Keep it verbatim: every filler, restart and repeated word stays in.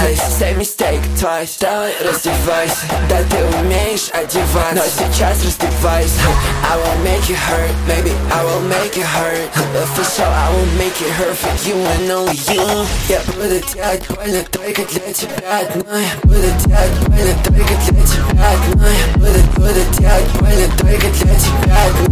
twice. Say mistake twice. Давай раздевайся. Да ты умеешь одеваться, но сейчас раздевайся. I will make you hurt, maybe I will make you hurt. But for sure I will make it hurt for you and only you. Я буду делать больно только для тебя одной. Буду делать больно только для тебя одной. Буду, буду делать больно только для тебя одной.